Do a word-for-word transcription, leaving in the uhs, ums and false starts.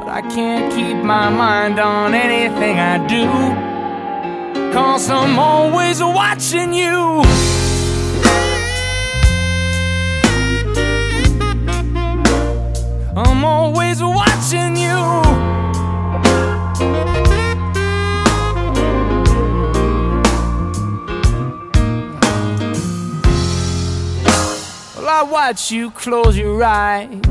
I can't keep my mind on anything I do, 'cause I'm always watching you. I'm always watching you. Well, I watch you close your eyes